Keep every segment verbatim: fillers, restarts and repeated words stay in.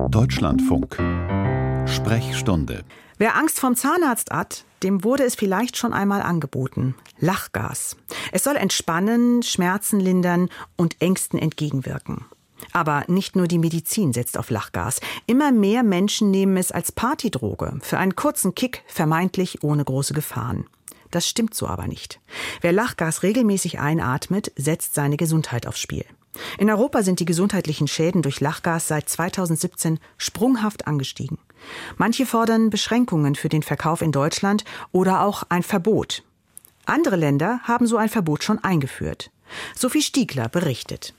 Deutschlandfunk. Sprechstunde. Wer Angst vom Zahnarzt hat, dem wurde es vielleicht schon einmal angeboten. Lachgas. Es soll entspannen, Schmerzen lindern und Ängsten entgegenwirken. Aber nicht nur die Medizin setzt auf Lachgas. Immer mehr Menschen nehmen es als Partydroge. Für einen kurzen Kick, vermeintlich ohne große Gefahren. Das stimmt so aber nicht. Wer Lachgas regelmäßig einatmet, setzt seine Gesundheit aufs Spiel. In Europa sind die gesundheitlichen Schäden durch Lachgas seit zweitausendsiebzehn sprunghaft angestiegen. Manche fordern Beschränkungen für den Verkauf in Deutschland oder auch ein Verbot. Andere Länder haben so ein Verbot schon eingeführt. Sophie Stiegler berichtet.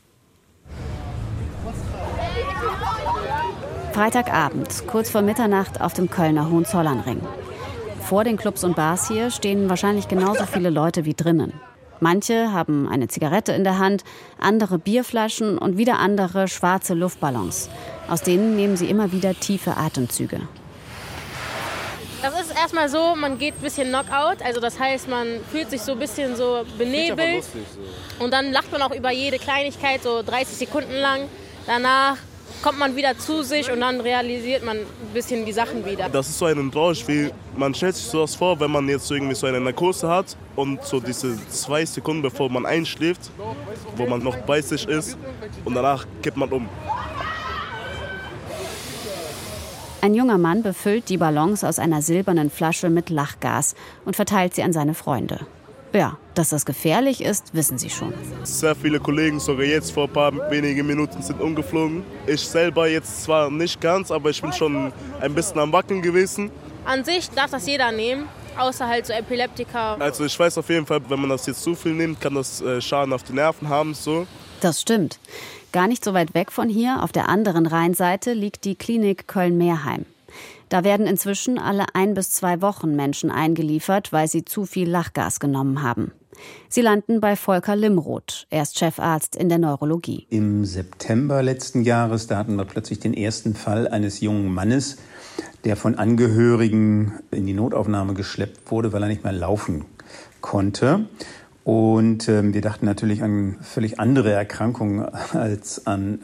Freitagabend, kurz vor Mitternacht auf dem Kölner Hohenzollernring. Vor den Clubs und Bars hier stehen wahrscheinlich genauso viele Leute wie drinnen. Manche haben eine Zigarette in der Hand, andere Bierflaschen und wieder andere schwarze Luftballons. Aus denen nehmen sie immer wieder tiefe Atemzüge. Das ist erstmal so, man geht ein bisschen Knockout, also das heißt, man fühlt sich so ein bisschen so benebelt. Lustig, so. Und dann lacht man auch über jede Kleinigkeit, so dreißig Sekunden lang. Danach kommt man wieder zu sich und dann realisiert man ein bisschen die Sachen wieder. Das ist so ein Rausch, wie man stellt sich sowas vor, wenn man jetzt irgendwie so eine Narkose hat und so diese zwei Sekunden, bevor man einschläft, wo man noch bei sich ist und danach kippt man um. Ein junger Mann befüllt die Ballons aus einer silbernen Flasche mit Lachgas und verteilt sie an seine Freunde. Ja, dass das gefährlich ist, wissen sie schon. Sehr viele Kollegen, sogar jetzt vor ein paar wenigen Minuten, sind umgeflogen. Ich selber jetzt zwar nicht ganz, aber ich bin schon ein bisschen am Wackeln gewesen. An sich darf das jeder nehmen, außer halt so Epileptiker. Also ich weiß auf jeden Fall, wenn man das jetzt zu viel nimmt, kann das Schaden auf die Nerven haben. So. Das stimmt. Gar nicht so weit weg von hier, auf der anderen Rheinseite, liegt die Klinik Köln-Meerheim. Da werden inzwischen alle ein bis zwei Wochen Menschen eingeliefert, weil sie zu viel Lachgas genommen haben. Sie landen bei Volker Limroth. Er ist Chefarzt in der Neurologie. Im September letzten Jahres, da hatten wir plötzlich den ersten Fall eines jungen Mannes, der von Angehörigen in die Notaufnahme geschleppt wurde, weil er nicht mehr laufen konnte. Und äh, wir dachten natürlich an völlig andere Erkrankungen als an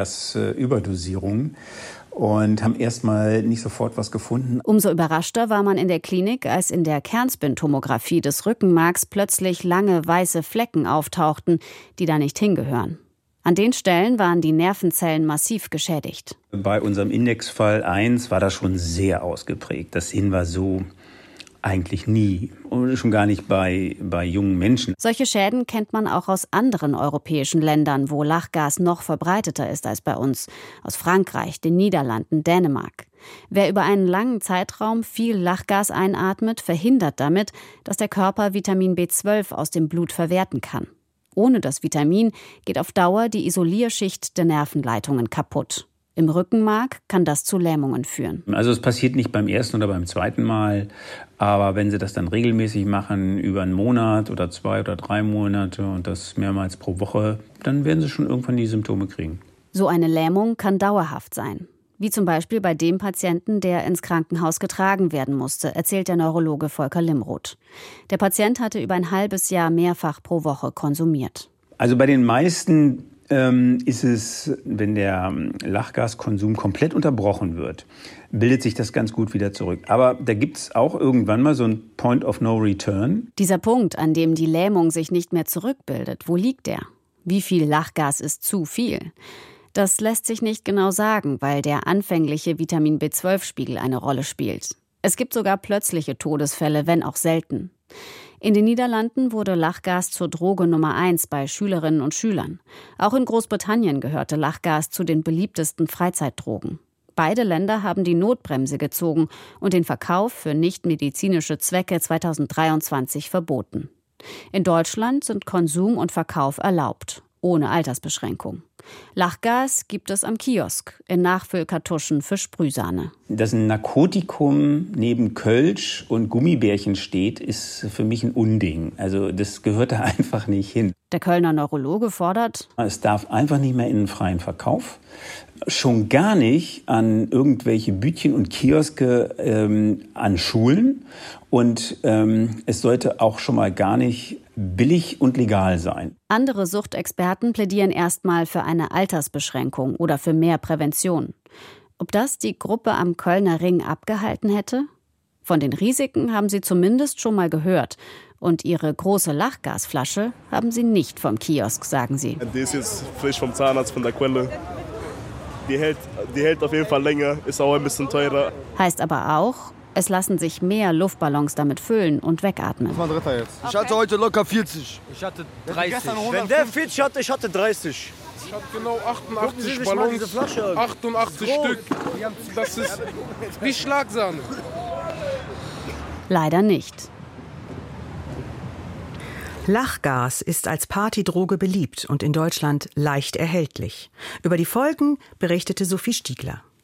Lachgasüberdosierungen. Und haben erstmal nicht sofort was gefunden. Umso überraschter war man in der Klinik, als in der Kernspintomographie des Rückenmarks plötzlich lange weiße Flecken auftauchten, die da nicht hingehören. An den Stellen waren die Nervenzellen massiv geschädigt. Bei unserem Indexfall eins war das schon sehr ausgeprägt. Das sehen wir so eigentlich nie. Und schon gar nicht bei, bei jungen Menschen. Solche Schäden kennt man auch aus anderen europäischen Ländern, wo Lachgas noch verbreiteter ist als bei uns. Aus Frankreich, den Niederlanden, Dänemark. Wer über einen langen Zeitraum viel Lachgas einatmet, verhindert damit, dass der Körper Vitamin B zwölf aus dem Blut verwerten kann. Ohne das Vitamin geht auf Dauer die Isolierschicht der Nervenleitungen kaputt. Im Rückenmark kann das zu Lähmungen führen. Also es passiert nicht beim ersten oder beim zweiten Mal, aber wenn Sie das dann regelmäßig machen, über einen Monat oder zwei oder drei Monate und das mehrmals pro Woche, dann werden Sie schon irgendwann die Symptome kriegen. So eine Lähmung kann dauerhaft sein. Wie zum Beispiel bei dem Patienten, der ins Krankenhaus getragen werden musste, erzählt der Neurologe Volker Limroth. Der Patient hatte über ein halbes Jahr mehrfach pro Woche konsumiert. Also bei den meisten ähm, ist es, wenn der Lachgaskonsum komplett unterbrochen wird, bildet sich das ganz gut wieder zurück. Aber da gibt es auch irgendwann mal so ein Point of No Return. Dieser Punkt, an dem die Lähmung sich nicht mehr zurückbildet, wo liegt der? Wie viel Lachgas ist zu viel? Das lässt sich nicht genau sagen, weil der anfängliche Vitamin B zwölf Spiegel eine Rolle spielt. Es gibt sogar plötzliche Todesfälle, wenn auch selten. In den Niederlanden wurde Lachgas zur Droge Nummer eins bei Schülerinnen und Schülern. Auch in Großbritannien gehörte Lachgas zu den beliebtesten Freizeitdrogen. Beide Länder haben die Notbremse gezogen und den Verkauf für nichtmedizinische Zwecke zweitausenddreiundzwanzig verboten. In Deutschland sind Konsum und Verkauf erlaubt, ohne Altersbeschränkung. Lachgas gibt es am Kiosk in Nachfüllkartuschen für Sprühsahne. Dass ein Narkotikum neben Kölsch und Gummibärchen steht, ist für mich ein Unding. Also das gehört da einfach nicht hin. Der Kölner Neurologe fordert: Es darf einfach nicht mehr in den freien Verkauf. Schon gar nicht an irgendwelche Bütchen und Kioske ähm, an Schulen. Und ähm, es sollte auch schon mal gar nicht billig und legal sein. Andere Suchtexperten plädieren erstmal für eine Altersbeschränkung oder für mehr Prävention. Ob das die Gruppe am Kölner Ring abgehalten hätte? Von den Risiken haben sie zumindest schon mal gehört. Und ihre große Lachgasflasche haben sie nicht vom Kiosk, sagen sie. Die ist jetzt frisch vom Zahnarzt, von der Quelle. Die hält, die hält auf jeden Fall länger, ist auch ein bisschen teurer. Heißt aber auch, es lassen sich mehr Luftballons damit füllen und wegatmen. Das war ein Dritter jetzt. Ich hatte heute locker vierzig. Ich hatte dreißig. Wenn der vierzig hatte, ich hatte dreißig. Ich hatte genau achtundachtzig Ballons, achtundachtzig so. Stück. Das ist wie Schlagsahne. Leider nicht. Lachgas ist als Partydroge beliebt und in Deutschland leicht erhältlich. Über die Folgen berichtete Sophie Stiegler.